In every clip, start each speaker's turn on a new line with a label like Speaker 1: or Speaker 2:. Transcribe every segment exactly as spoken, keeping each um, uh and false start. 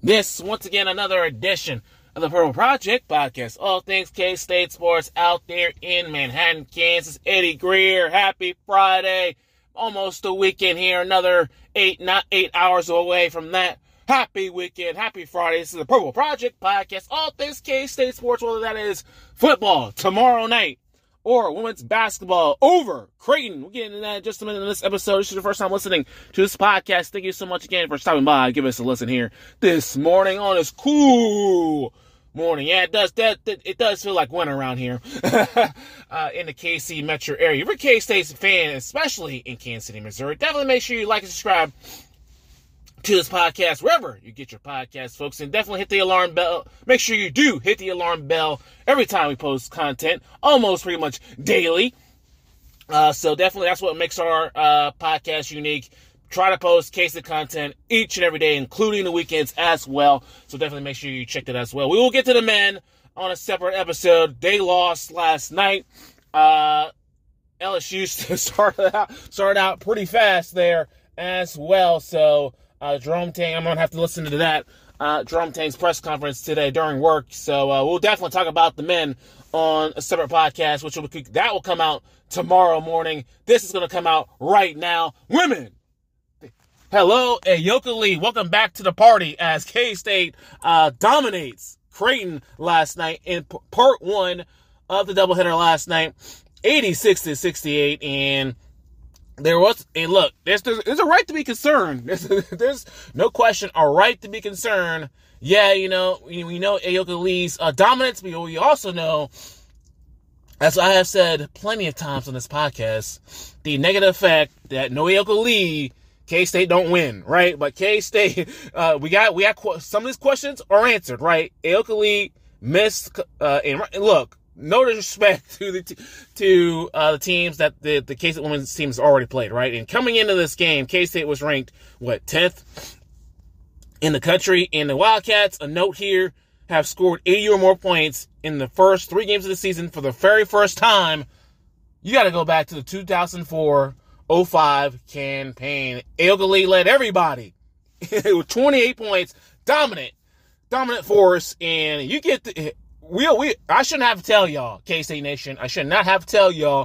Speaker 1: This, once again, another edition of the Purple Project Podcast. All things K-State sports out there in Manhattan, Kansas. Eddie Greer, happy Friday. Almost a weekend here. Another eight, not eight hours away from that. Happy weekend. Happy Friday. This is the Purple Project Podcast. All things K-State sports, whether that is football tomorrow night or women's basketball over Creighton. We'll get into that in just a minute in this episode. This is your first time listening to this podcast. Thank you so much again for stopping by. Give us a listen here this morning on this cool morning. Yeah, it does that, it does feel like winter around here uh, in the K C metro area. If you're a K-State fan, especially in Kansas City, Missouri, definitely make sure you like and subscribe to this podcast, wherever you get your podcast, folks, and definitely hit the alarm bell. Make sure you do hit the alarm bell every time we post content, almost pretty much daily. Uh, so definitely that's what makes our uh, podcast unique. Try to post K-State content each and every day, including the weekends as well. So definitely make sure you check that as well. We will get to the men on a separate episode. They lost last night. Uh, L S U started out, started out pretty fast there as well. So Uh, Jerome Tang, I'm going to have to listen to that, uh, Jerome Tang's press conference today during work. So uh, we'll definitely talk about the men on a separate podcast, which will, that will come out tomorrow morning. This is going to come out right now. Women, hello, Ayoka Lee. Welcome back to the party as K-State uh, dominates Creighton last night in p- part one of the doubleheader last night, eighty-six to sixty-eight, and There was, and look, there's, there's a right to be concerned. There's, there's no question a right to be concerned. Yeah, you know, we, we know Ayoka Lee's uh, dominance, but we also know, as I have said plenty of times on this podcast, the negative effect that no Ayoka Lee, K-State don't win, right? But K-State, uh, we got, we got, some of these questions are answered, right? Ayoka Lee missed, uh, and, and look, no disrespect to the t- to uh, the teams that the, the K-State women's team has already played, right? And coming into this game, K-State was ranked, what, tenth in the country. And the Wildcats, a note here, have scored eighty or more points in the first three games of the season for the very first time. You got to go back to the two thousand four oh five campaign. Ayoka Lee led everybody with twenty-eight points, dominant, dominant force, and you get the... We, we, I shouldn't have to tell y'all, K-State Nation. I should not have to tell y'all.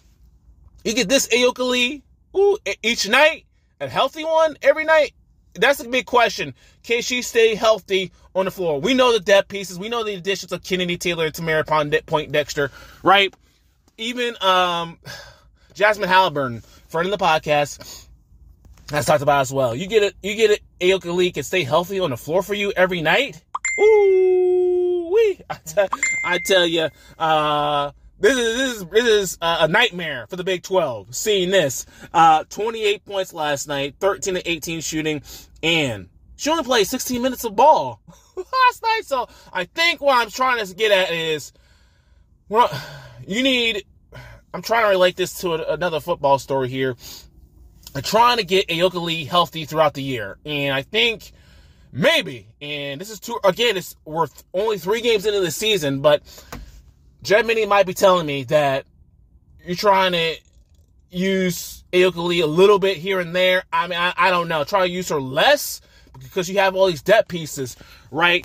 Speaker 1: You get this Ayoka Lee ooh, each night, a healthy one every night. That's a big question. Can she stay healthy on the floor? We know the depth pieces. We know the additions of Kennedy Taylor and Tamara Point Dexter, right? Even um, Jasmine Halliburton, friend of the podcast, has talked about as well. You get it. You get it. Ayoka Lee can stay healthy on the floor for you every night. Ooh. I, t- I tell you, uh, this is this is this is a nightmare for the Big twelve. Seeing this, uh, twenty-eight points last night, thirteen to eighteen shooting, and she only played sixteen minutes of ball last night. So I think what I'm trying to get at is, well, you need. I'm trying to relate this to a, another football story here. I'm trying to get Ayoka Lee healthy throughout the year, and I think. Maybe, and this is too, again, it's worth only three games into the season, but Jed Minnie might be telling me that you're trying to use Ayoka Lee a little bit here and there. I mean, I, I don't know. Try to use her less because you have all these depth pieces, right?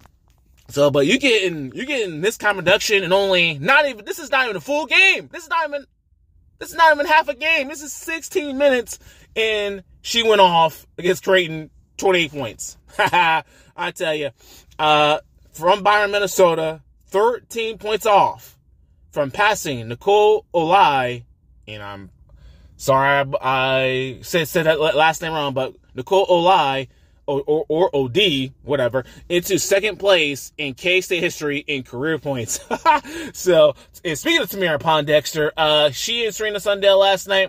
Speaker 1: So, but you're getting, you're getting this kind of reduction and only, not even, this is not even a full game. This is not even, this is not even half a game. This is sixteen minutes, and she went off against Creighton, twenty-eight points. I tell you, uh, from Byron, Minnesota, thirteen points off from passing Nicole Olai, and I'm sorry I, I said, said that last name wrong, but Nicole Olai, or, or, or O D, whatever, into second place in K-State history in career points. So, and speaking of Tamara Pondexter, uh, she and Serena Sundell last night,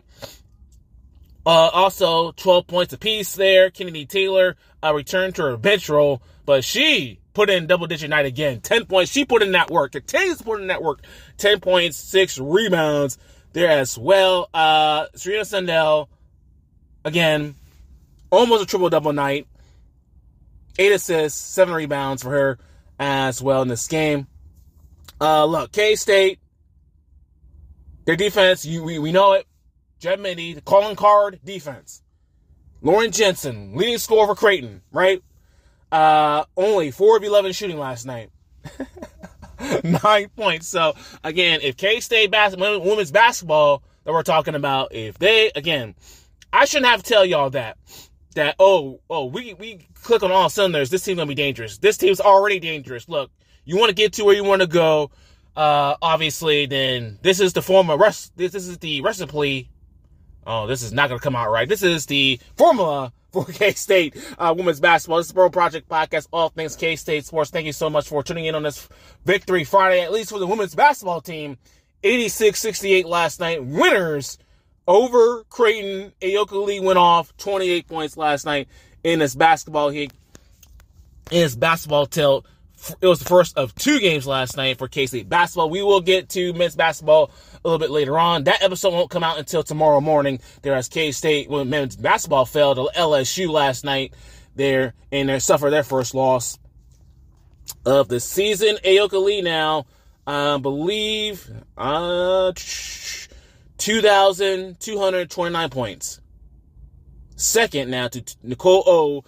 Speaker 1: Uh, also, twelve points apiece there. Kennedy Taylor uh, returned to her bench role, but she put in double-digit night again. ten points. She put in that work. Continues to put in that work. ten points, six rebounds there as well. Uh, Serena Sundell, again, almost a triple-double night. Eight assists, seven rebounds for her as well in this game. Uh, look, K-State, their defense, you, we, we know it. Jed Minnie, the calling card defense. Lauren Jensen, leading scorer for Creighton, right? Uh, only four of eleven shooting last night. Nine points. So, again, if K-State basketball, women's basketball that we're talking about, if they, again, I shouldn't have to tell y'all that, that, oh, oh, we, we click on all cylinders. This team's going to be dangerous. This team's already dangerous. Look, you want to get to where you want to go, uh, obviously, then this is the formula, this, this is the recipe. Oh, this is not going to come out right. This is the formula for K-State uh, women's basketball. This is the Borough Project Podcast, all things K-State sports. Thank you so much for tuning in on this Victory Friday, at least for the women's basketball team. eighty-six sixty-eight last night. Winners over Creighton. Aoka Lee went off twenty-eight points last night in this basketball heat. In this basketball tilt. It was the first of two games last night for K-State basketball. We will get to men's basketball a little bit later on. That episode won't come out until tomorrow morning. There as K-State men's basketball fell to L S U last night there, and they suffered their first loss of the season. Aoka Lee now, I believe, uh, two thousand two hundred twenty-nine points. Second now to Nicole O.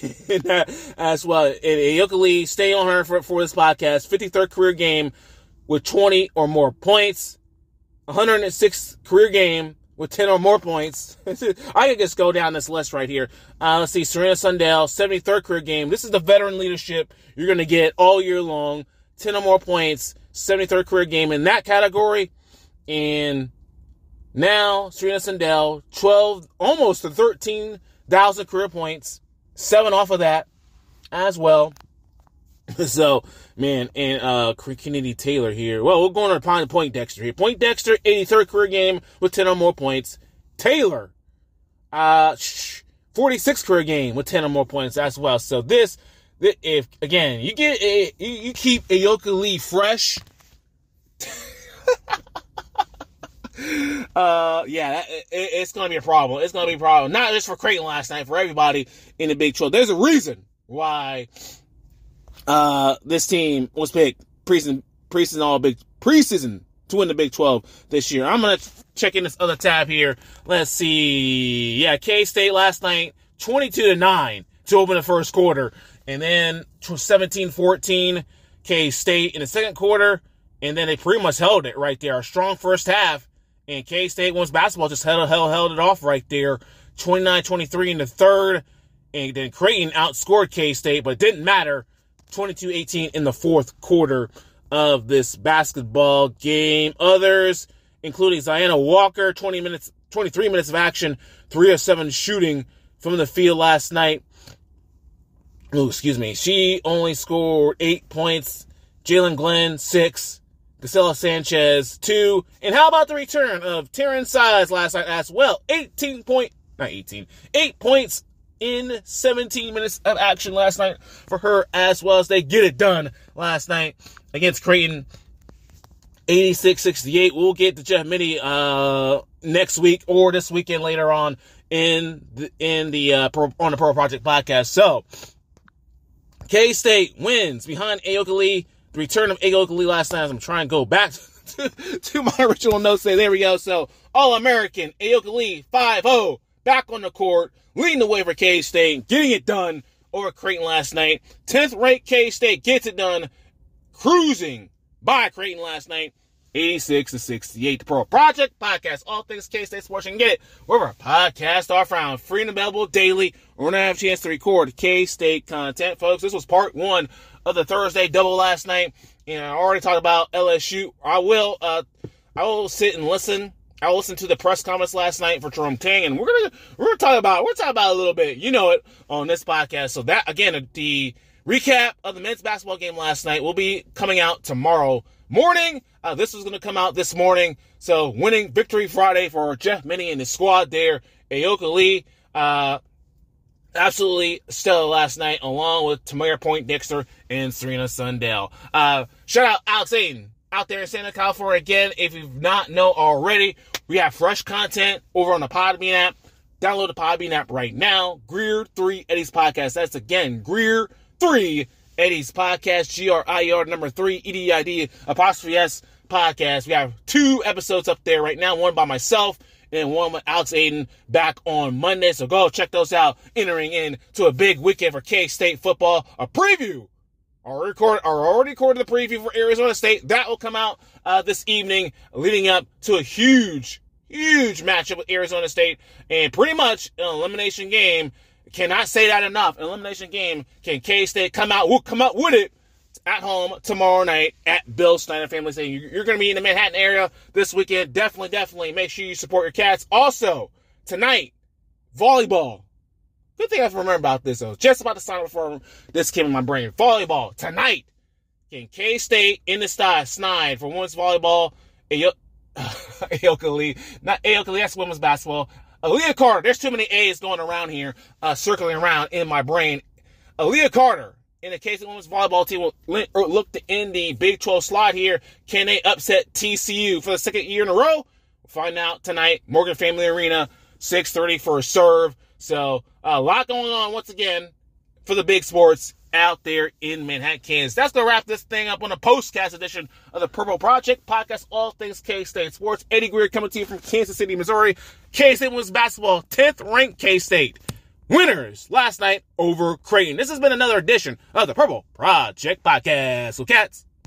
Speaker 1: as well. And Aoka Lee, stay on her for, for this podcast. fifty-third career game with twenty or more points. one hundred sixth career game with ten or more points. I can just go down this list right here. Uh, let's see, Serena Sundell, seventy-third career game. This is the veteran leadership you're going to get all year long. ten or more points, seventy-third career game in that category. And now, Serena Sundell, twelve, almost to thirteen thousand career points. Seven off of that as well. So, man, and uh, Kennedy Taylor here. Well, we're going on to Poindexter here. Poindexter, eighty-third career game with ten or more points. Taylor, uh, forty-sixth career game with ten or more points as well. So this, if again you get a, you, you keep Aoka Lee fresh. Uh, yeah, that, it, it's going to be a problem. It's going to be a problem. Not just for Creighton last night, for everybody in the Big twelve. There's a reason why uh, this team was picked preseason, preseason all Big preseason to win the Big twelve this year. I'm going to check in this other tab here. Let's see. Yeah, K-State last night, twenty-two to nine to open the first quarter. And then seventeen fourteen K-State in the second quarter. And then they pretty much held it right there. A strong first half. And K-State women's basketball just held, held, held it off right there. twenty-nine twenty-three in the third. And then Creighton outscored K-State, but it didn't matter. twenty-two eighteen in the fourth quarter of this basketball game. Others, including Ziana Walker, twenty minutes, twenty-three minutes of action, three of seven shooting from the field last night. Oh, excuse me. She only scored eight points. Jalen Glenn, six. Gisela Sanchez, two. And how about the return of Taryn Size last night as well? eighteen point, not eighteen, eight points in seventeen minutes of action last night for her as well as they get it done last night against Creighton. eighty-six sixty-eight. We'll get to Jeff Mittie uh, next week or this weekend later on in the, in the uh, Pro, on the Pro Project podcast. So, K-State wins behind Aoka Lee. The return of Aoka Lee last night, as I'm trying to go back to, to my original notes. Say, there we go. So, All-American, Aoka Lee, five oh, back on the court, leading the way for K-State, getting it done over Creighton last night. tenth-ranked K-State gets it done, cruising by Creighton last night, eighty-six to sixty-eight. The Pro Project Podcast, all things K-State sports. You can get it wherever podcasts are found. Free and available daily. We're going to have a chance to record K-State content, folks. This was part one of the Thursday double last night. And I already talked about L S U. I will, uh, I will sit and listen. I will listen to the press comments last night for Jerome Tang, and we're gonna we're gonna talk about we're talking about it a little bit. You know it on this podcast. So that again, the recap of the men's basketball game last night will be coming out tomorrow morning. Uh, this was going to come out this morning. So winning Victory Friday for Jeff Mittie and his squad there. Aoka Lee, uh, absolutely stellar last night, along with Tamara Poindexter and Serena Sundell. Uh, shout out Alex Aiden out there in Santa California again. If you've not know already, we have fresh content over on the Podbean app. Download the Podbean app right now. Greer three Eddie's Podcast. That's again Greer three Eddie's Podcast. G R I E R number three E D I D apostrophe S podcast. We have two episodes up there right now. One by myself and one with Alex Aiden back on Monday. So go check those out. Entering into a big weekend for K-State football. A preview. Already recorded, already recorded the preview for Arizona State. That will come out uh, this evening, leading up to a huge, huge matchup with Arizona State. And pretty much an elimination game. Cannot say that enough. An elimination game. Can K-State come out, come out with it at home tomorrow night at Bill Snyder Family Stadium? You're going to be in the Manhattan area this weekend. Definitely, definitely make sure you support your Cats. Also, tonight, volleyball. Good thing I remember about this, though. Just about to sign up before this came in my brain. Volleyball. Tonight, can K-State in the sty, snide for women's volleyball. Ayoka Lee. Not Ayoka Lee, that's women's basketball. Aaliyah Carter. There's too many A's going around here, uh, circling around in my brain. Aaliyah Carter, in the K-State women's volleyball team, will look to end the Big twelve slide here. Can they upset T C U for the second year in a row? We'll find out tonight. Morgan Family Arena, six thirty for a serve. So a lot going on once again for the big sports out there in Manhattan, Kansas. That's going to wrap this thing up on a postcast edition of the Purple Project podcast, all things K-State sports. Eddie Greer coming to you from Kansas City, Missouri. K-State women's basketball, tenth ranked K-State winners last night over Creighton. This has been another edition of the Purple Project podcast. So, Cats,